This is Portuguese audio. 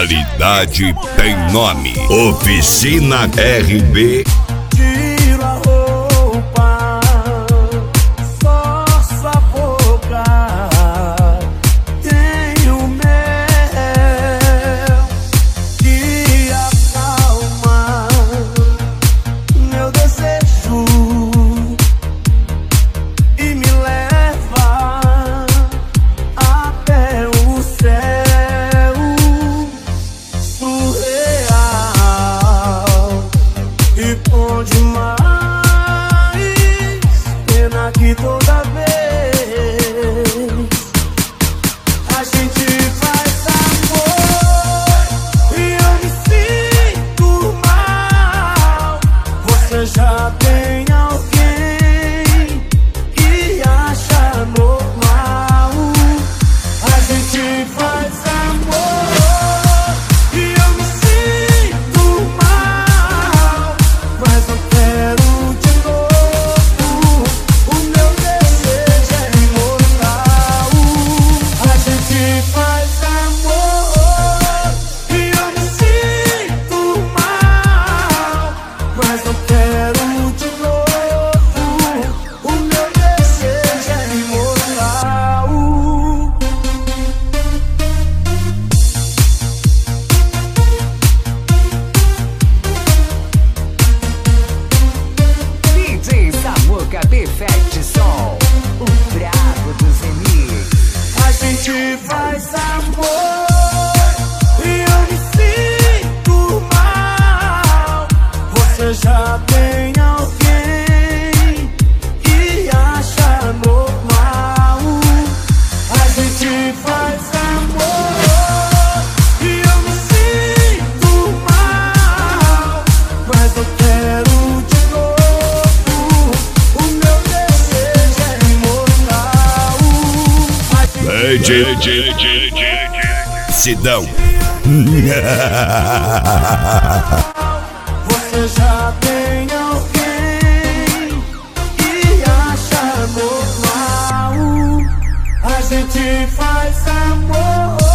Qualidade tem nome. Oficina RB. Tiro a roupa, só sua boca. Tenho mel que acalma meu desejo e me leva até o céu surreal e bom demais. Pena que toda vez a gente faz amor e eu me sinto mal. Você já tem alguém que acha normal. A gente faz amor e eu me sinto mal, mas não quero de novo. O meu desejo é imortal. A gente faz amor e eu me sinto mal, mas não quero de novo. O meu desejo é imortal. DJ Samuca Perfect Som, o brabo dos remix. A gente faz amor e eu me sinto mal. Você já tem alguém que acha normal. A gente faz amor e eu me sinto mal, mas eu quero de novo. O meu desejo é imortal. Sidão. Você já tem alguém que acha normal. A gente faz amor